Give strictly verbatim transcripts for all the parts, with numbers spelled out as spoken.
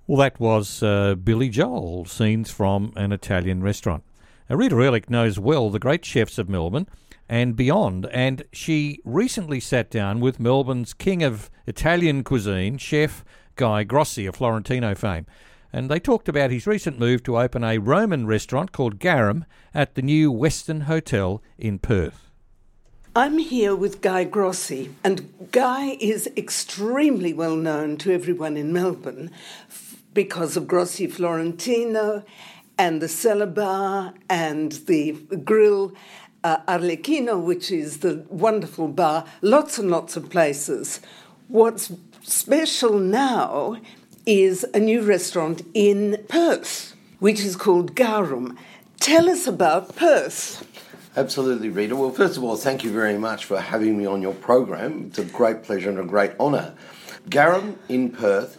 Well, that was uh, Billy Joel, scenes from an Italian restaurant. Now, Rita Ehrlich knows well the great chefs of Melbourne and beyond, and she recently sat down with Melbourne's king of Italian cuisine, Chef Guy Grossi of Florentino fame. And they talked about his recent move to open a Roman restaurant called Garum at the new Western Hotel in Perth. I'm here with Guy Grossi, and Guy is extremely well known to everyone in Melbourne because of Grossi Florentino and the Cellar Bar and the Grill uh, Arlecchino, which is the wonderful bar, lots and lots of places. What's special now is a new restaurant in Perth, which is called Garum. Tell us about Perth. Absolutely, Rita. Well, first of all, thank you very much for having me on your program. It's a great pleasure and a great honour. Garum in Perth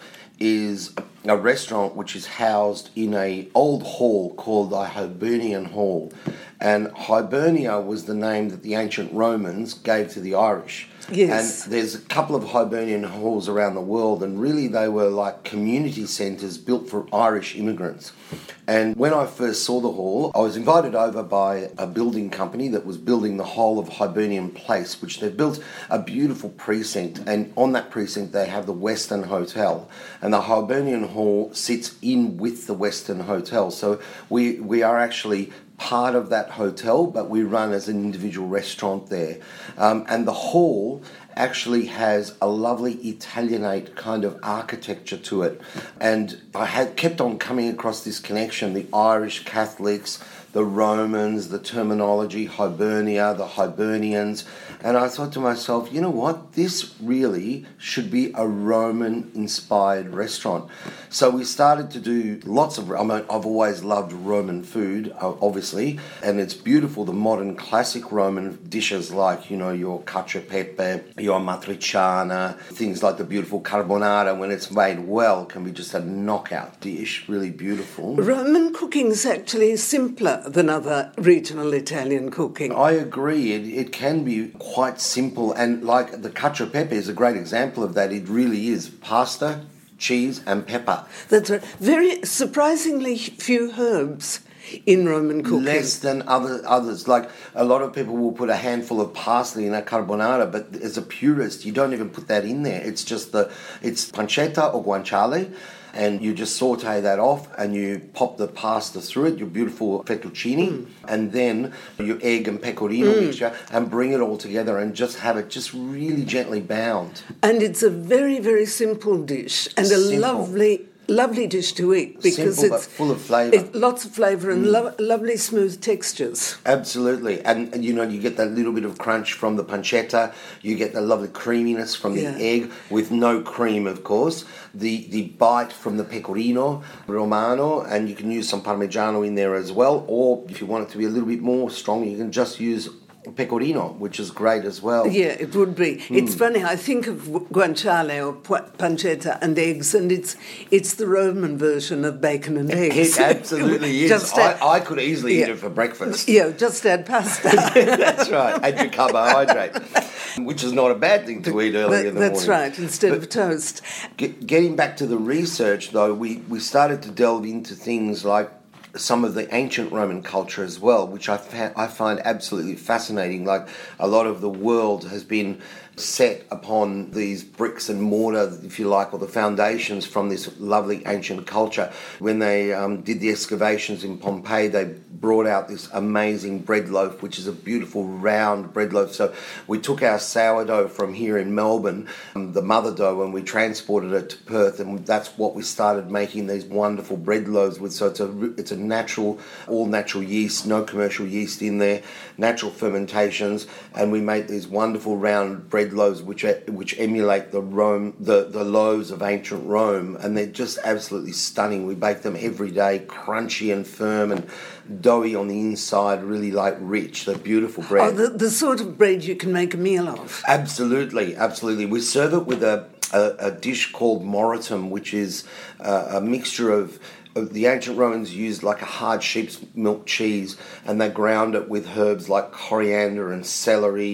is a restaurant which is housed in a old hall called the Hibernian Hall. And Hibernia was the name that the ancient Romans gave to the Irish. Yes. And there's a couple of Hibernian halls around the world, and really they were like community centres built for Irish immigrants. And when I first saw the hall, I was invited over by a building company that was building the whole of Hibernian Place, which they've built a beautiful precinct, and on that precinct they have the Western Hotel. And the Hibernian Hall sits in with the Western Hotel. So we, we are actually part of that hotel, but we run as an individual restaurant there. Um, and the hall actually has a lovely Italianate kind of architecture to it. And I had kept on coming across this connection, the Irish Catholics, the Romans, the terminology, Hibernia, the Hibernians. And I thought to myself, you know what, this really should be a Roman-inspired restaurant. So we started to do lots of, I mean, I've always loved Roman food, obviously, and it's beautiful, the modern classic Roman dishes like, you know, your cacio e pepe, your matriciana, things like the beautiful carbonara, when it's made well, can be just a knockout dish, really beautiful. Roman cooking is actually simpler than other regional Italian cooking. I agree. It, it can be quite simple, and like the cacio e pepe is a great example of that. It really is pasta, cheese and pepper. That's right. Very surprisingly few herbs in Roman cooking. Less than other others. Like a lot of people will put a handful of parsley in a carbonara, but as a purist, you don't even put that in there. It's just the, it's pancetta or guanciale, and you just saute that off and you pop the pasta through it, your beautiful fettuccine, mm. and then your egg and pecorino mm. mixture, and bring it all together and just have it just really gently bound. And it's a very, very simple dish and Simple. a lovely... Lovely dish to eat because Simple, it's but full of flavour. It, lots of flavour and mm. lo- lovely smooth textures. Absolutely, and, and you know you get that little bit of crunch from the pancetta. You get the lovely creaminess from the yeah. egg with no cream, of course. The the bite from the pecorino romano, and you can use some parmigiano in there as well. Or if you want it to be a little bit more strong, you can just use pecorino, which is great as well. Yeah, it would be. Mm. It's funny, I think of guanciale or pancetta and eggs, and it's it's the Roman version of bacon and eggs. It absolutely is. Just I, add, I could easily yeah. eat it for breakfast. Yeah, just add pasta. That's right, add your carbohydrate, which is not a bad thing to eat early that, in the that's morning. That's right, instead but of toast. Get, getting back to the research, though, we, we started to delve into things like some of the ancient Roman culture as well, which I, fa- I find absolutely fascinating. Like a lot of the world has been set upon these bricks and mortar, if you like, or the foundations from this lovely ancient culture. When they um, did the excavations in Pompeii, they brought out this amazing bread loaf, which is a beautiful round bread loaf. So we took our sourdough from here in Melbourne, um, the mother dough, and we transported it to Perth, and that's what we started making these wonderful bread loaves with. So it's a it's a natural, all natural yeast, no commercial yeast in there, natural fermentations, and we make these wonderful round bread loaves which which emulate the Rome the, the loaves of ancient Rome, and they're just absolutely stunning. We bake them every day, crunchy and firm and doughy on the inside, really like rich. They're beautiful bread. Oh, the, the sort of bread you can make a meal of. Absolutely, absolutely. We serve it with a, a, a dish called moritum, which is uh, a mixture of the ancient Romans used like a hard sheep's milk cheese, and they ground it with herbs like coriander and celery and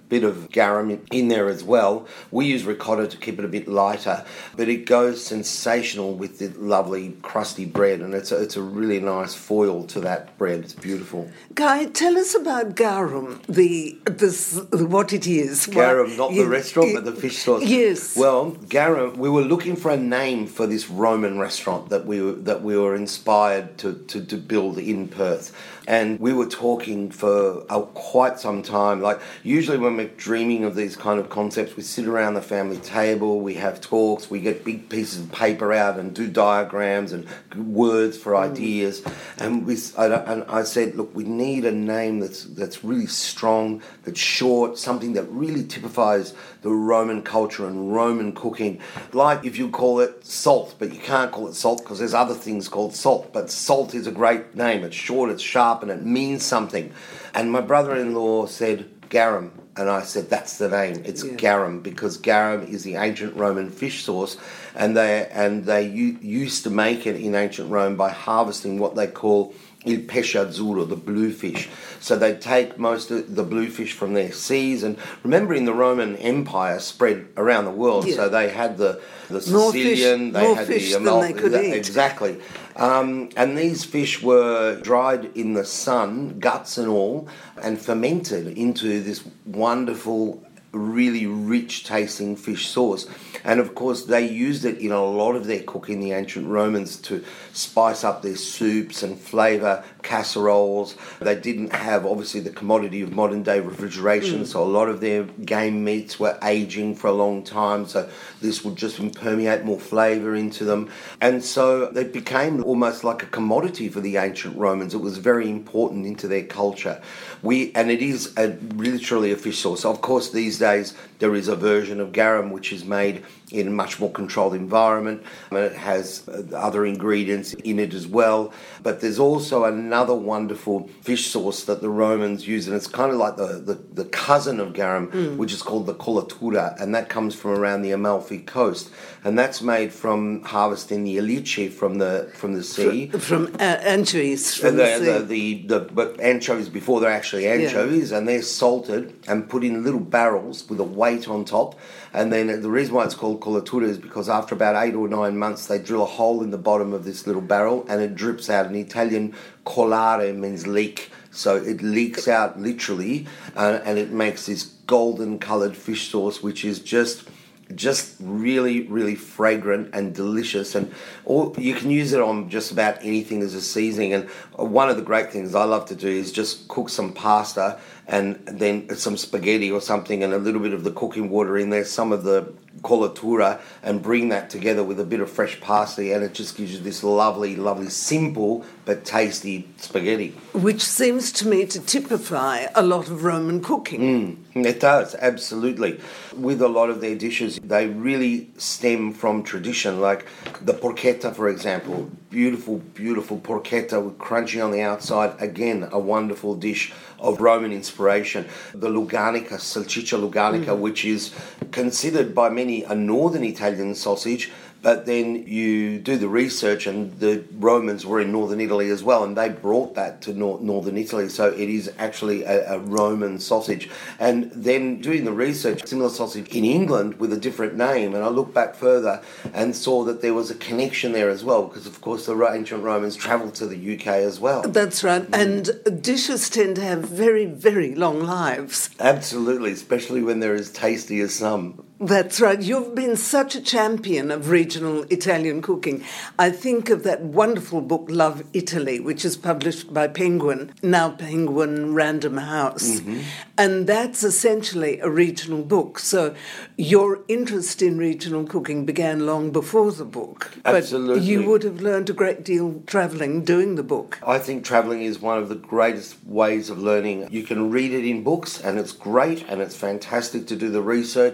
bit of garum in there as well. We use ricotta to keep it a bit lighter, but it goes sensational with the lovely crusty bread, and it's a, it's a really nice foil to that bread. It's beautiful. Guy, tell us about garum, the this what it is. Garum, what, not you, the restaurant, you, but the fish sauce. Yes. Well, garum. We were looking for a name for this Roman restaurant that we were, that we were inspired to, to, to build in Perth, and we were talking for uh, quite some time. Like usually when we're dreaming of these kind of concepts, we sit around the family table, we have talks, we get big pieces of paper out and do diagrams and words for mm. ideas. And we, I, and I said, look, we need a name that's that's really strong, that's short, something that really typifies the Roman culture and Roman cooking. Like if you call it salt, but you can't call it salt because there's other things called salt. But salt is a great name. It's short, it's sharp, and it means something. And my brother-in-law said garum. And I said, that's the name. It's yeah. garum, because garum is the ancient Roman fish sauce, and they and they u- used to make it in ancient Rome by harvesting what they call il pesce azzurro, the blue fish. So they'd take most of the blue fish from their seas, and remember in the Roman Empire spread around the world, yeah. so they had the, the Sicilian, more fish, they more had fish the Amalfi, than they could eat. Exactly. Um, and these fish were dried in the sun, guts and all, and fermented into this wonderful, really rich tasting fish sauce. And of course they used it in a lot of their cooking, the ancient Romans, to spice up their soups and flavour casseroles. They didn't have obviously the commodity of modern day refrigeration, mm. so a lot of their game meats were aging for a long time, so this would just permeate more flavour into them. And so they became almost like a commodity for the ancient Romans. It was very important into their culture. We and it is a, literally a fish sauce. Of course these days there is a version of garum which is made in a much more controlled environment, and it has other ingredients in it as well. But there's also another wonderful fish sauce that the Romans use, and it's kind of like the, the, the cousin of garum, mm. which is called the colatura, and that comes from around the Amalfi Coast, and that's made from harvesting the alice from the from the sea. From, from uh, anchovies from the, the sea. The, the, the, but anchovies before they're actually anchovies, yeah. and they're salted and put in little barrels with a weight on top. And then the reason why it's called colatura is because after about eight or nine months, they drill a hole in the bottom of this little barrel and it drips out. In Italian, colare means leak. So it leaks out literally, uh, and it makes this golden coloured fish sauce, which is just... just really, really fragrant and delicious, and all, you can use it on just about anything as a seasoning. And one of the great things I love to do is just cook some pasta and then some spaghetti or something and a little bit of the cooking water in there, some of the colatura, and bring that together with a bit of fresh parsley, and it just gives you this lovely, lovely, simple but tasty spaghetti. Which seems to me to typify a lot of Roman cooking. Mm, it does, absolutely. With a lot of their dishes, they really stem from tradition, like the porchetta, for example. Beautiful, beautiful porchetta with crunchy on the outside. Again, a wonderful dish of Roman inspiration. The luganica, salsiccia luganica, mm. which is considered by many a northern Italian sausage, but then you do the research, and the Romans were in northern Italy as well, and they brought that to nor- northern Italy, so it is actually a, a Roman sausage. And then doing the research, similar sausage in England with a different name, and I looked back further and saw that there was a connection there as well, because of course the ancient Romans travelled to the U K as well. That's right, mm. and dishes tend to have very, very long lives. Absolutely, especially when they're as tasty as some. That's right. You've been such a champion of regional Italian cooking. I think of that wonderful book, Love Italy, which is published by Penguin, now Penguin Random House. Mm-hmm. And that's essentially a regional book. So your interest in regional cooking began long before the book. Absolutely. But you would have learned a great deal travelling doing the book. I think travelling is one of the greatest ways of learning. You can read it in books, and it's great, and it's fantastic to do the research.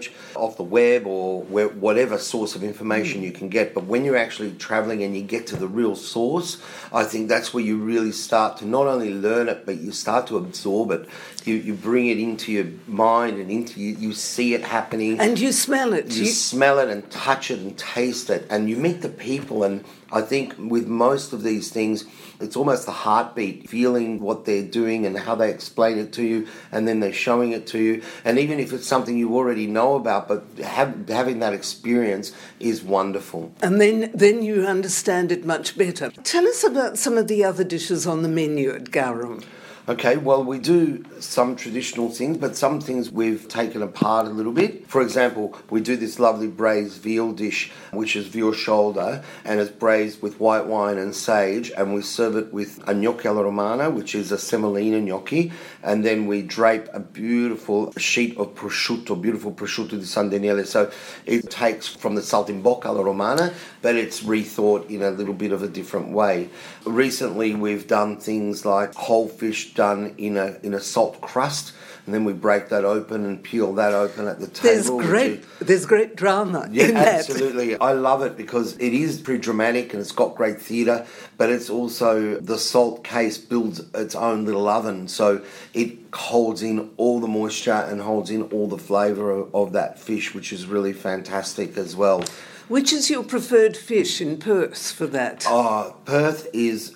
off the web or where, whatever source of information mm. you can get. But when you're actually travelling and you get to the real source, I think that's where you really start to not only learn it, but you start to absorb it. You you bring it into your mind and into you, you see it happening. And you smell it. You, you smell it and touch it and taste it. And you meet the people. And I think with most of these things, it's almost the heartbeat, feeling what they're doing and how they explain it to you, and then they're showing it to you. And even if it's something you already know about, but have, having that experience is wonderful. And then, then you understand it much better. Tell us about some of the other dishes on the menu at Garum. Okay, well, we do some traditional things, but some things we've taken apart a little bit. For example, we do this lovely braised veal dish, which is veal shoulder, and it's braised with white wine and sage, and we serve it with a gnocchi alla romana, which is a semolina gnocchi, and then we drape a beautiful sheet of prosciutto, beautiful prosciutto di San Daniele. So it takes from the saltimbocca alla romana, but it's rethought in a little bit of a different way. Recently, we've done things like whole fish done in a in a salt crust, and then we break that open and peel that open at the table. There's great, is, there's great drama yeah, in that. Absolutely. I love it because it is pretty dramatic and it's got great theatre, but it's also, the salt case builds its own little oven, so it holds in all the moisture and holds in all the flavour of, of that fish, which is really fantastic as well. Which is your preferred fish in Perth for that? Oh, Perth is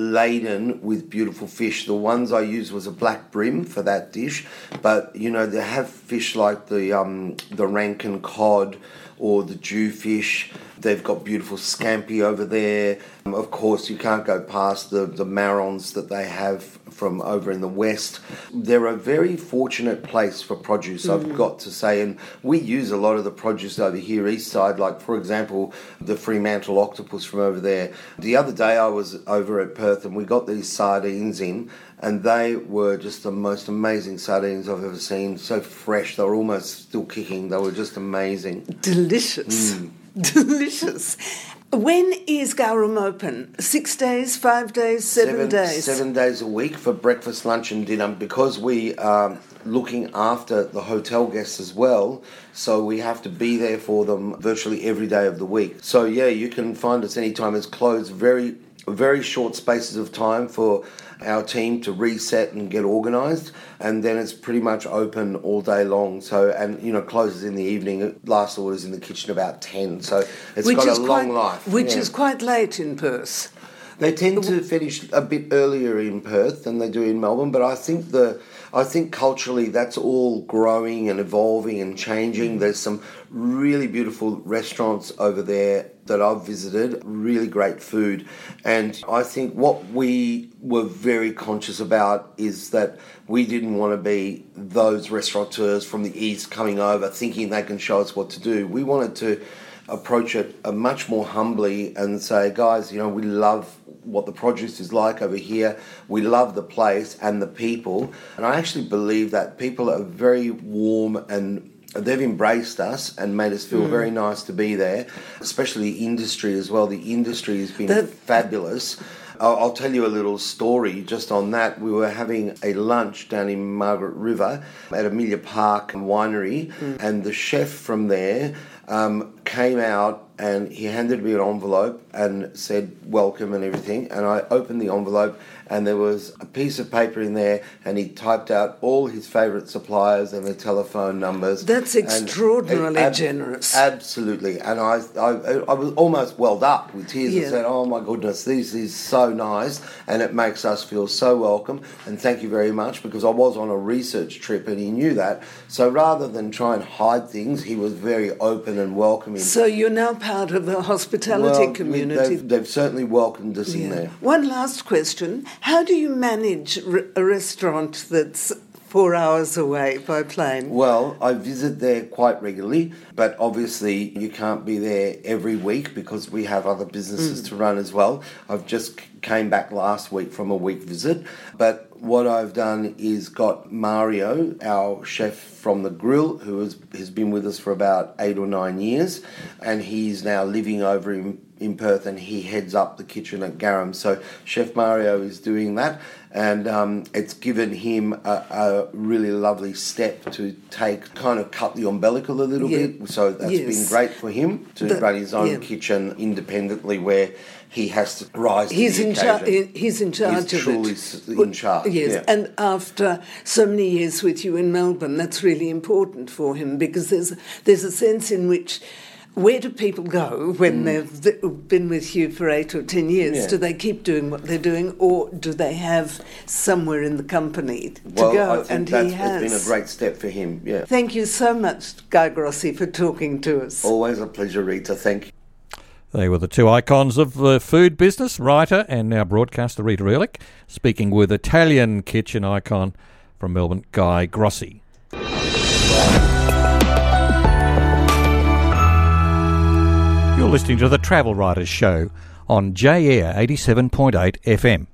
laden with beautiful fish. The ones I used was a black bream for that dish, but you know, they have fish like the um, the Rankin cod or the jewfish. They've got beautiful scampi over there. Um, of course, you can't go past the, the marrons that they have from over in the west. They're a very fortunate place for produce, mm. I've got to say, and we use a lot of the produce over here east side, like, for example, the Fremantle octopus from over there. The other day I was over at Perth and we got these sardines in, and they were just the most amazing sardines I've ever seen. So fresh, they were almost still kicking. They were just amazing. Delicious. Mm. Delicious. When is Garum open? Six days, five days, seven, seven days? Seven days a week for breakfast, lunch and dinner, because we are looking after the hotel guests as well, so we have to be there for them virtually every day of the week. So yeah, you can find us anytime. It's closed very, very short spaces of time for our team to reset and get organised, and then it's pretty much open all day long. So, and you know, closes in the evening. Last order's in the kitchen about ten. So it's which got a quite, long life. Which yeah. is quite late in Perth. They tend to finish a bit earlier in Perth than they do in Melbourne, but I think the I think culturally that's all growing and evolving and changing. There's some really beautiful restaurants over there that I've visited, really great food. And I think what we were very conscious about is that we didn't want to be those restaurateurs from the east coming over thinking they can show us what to do. We wanted to approach it uh, much more humbly and say, guys, you know, we love what the produce is like over here. We love the place and the people. And I actually believe that people are very warm and they've embraced us and made us feel mm. very nice to be there, especially the industry as well. The industry has been that... fabulous. I'll, I'll tell you a little story just on that. We were having a lunch down in Margaret River at Amelia Park Winery, mm. and the chef from there um, came out and he handed me an envelope and said welcome and everything, and I opened the envelope and there was a piece of paper in there and he typed out all his favourite suppliers and their telephone numbers. That's extraordinarily ab- generous. Absolutely. And I, I I was almost welled up with tears yeah. and said, oh my goodness, this is so nice and it makes us feel so welcome and thank you very much, because I was on a research trip and he knew that. So rather than try and hide things, he was very open and welcoming. So you're now part of the hospitality well, community. They've, they've certainly welcomed us yeah. in there. One last question. How do you manage a restaurant that's four hours away by plane? Well, I visit there quite regularly, but obviously you can't be there every week because we have other businesses mm. to run as well. I've just came back last week from a week visit, but what I've done is got Mario, our chef from the grill, who has, has been with us for about eight or nine years, and he's now living over in in Perth, and he heads up the kitchen at Garum. So Chef Mario is doing that, and um, it's given him a, a really lovely step to take, kind of cut the umbilical a little yeah. bit. So that's yes. been great for him to the, run his own yeah. kitchen independently, where he has to rise he's to the in char- occasion. He's in charge he's of truly it. s- in charge. Yes, yeah. and after so many years with you in Melbourne, that's really important for him, because there's there's a sense in which, where do people go when mm. they've been with you for eight or ten years? Yeah. Do they keep doing what they're doing, or do they have somewhere in the company to well, go? I think and that's he has. It's been a great step for him, yeah. Thank you so much, Guy Grossi, for talking to us. Always a pleasure, Rita. Thank you. They were the two icons of the food business, writer and now broadcaster Rita Ehrlich, speaking with Italian kitchen icon from Melbourne, Guy Grossi. You're listening to the Travel Writers Show on J Air eighty-seven point eight F M.